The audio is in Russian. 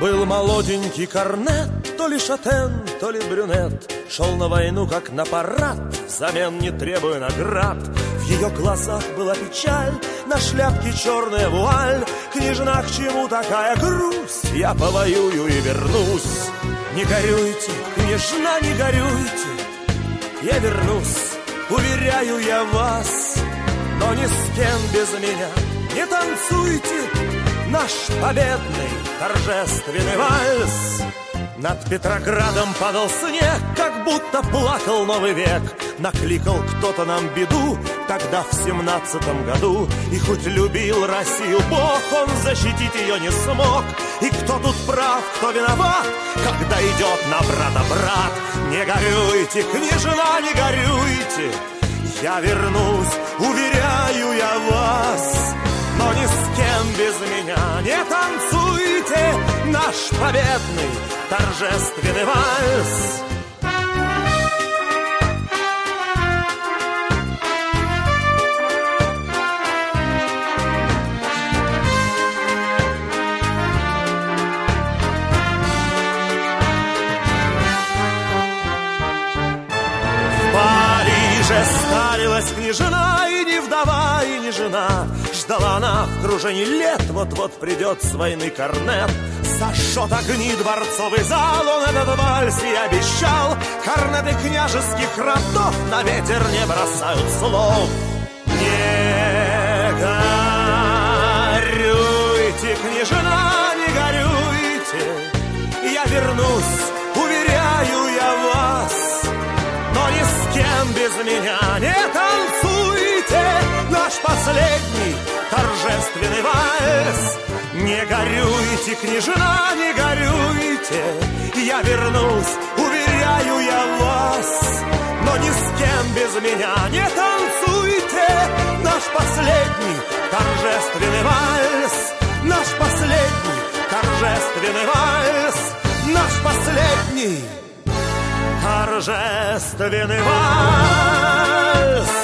Был молоденький корнет, то ли шатен, то ли брюнет, шел на войну как на парад, взамен не требуя наград. В ее глазах была печаль, на шляпке черная вуаль. Княжна, к чему такая грусть? Я повоюю и вернусь. Не горюйте, княжна, не горюйте, я вернусь, уверяю я вас. Но ни с кем без меня не танцуйте наш победный торжественный вальс. Над Петроградом падал снег, как будто плакал новый век. Накликал кто-то нам беду тогда в 17-м году. И хоть любил Россию Бог, он защитить ее не смог. И кто тут прав, кто виноват, когда идет на брата брат? Не горюйте, княжна, не горюйте, я вернусь, уверяю я вас. Но ни с кем без меня не танцуйте наш победный торжественный вальс. В Париже старилась княжна, и не вдова, и не жена. Ждала она в кружении лет, вот-вот придет с войны корнет. Зажжет огни дворцовый зал, он этот вальс и обещал. Корнеты княжеских родов на ветер не бросают слов. Не горюйте, княжна, не горюйте, я вернусь, уверяю я вас. Но ни с кем без меня не танцуйте наш последний торжественный вальс. Не горюйте, княжна, не горюйте, я вернусь, уверяю я вас. Но ни с кем без меня не танцуйте наш последний торжественный вальс. Наш последний торжественный вальс. Наш последний торжественный вальс.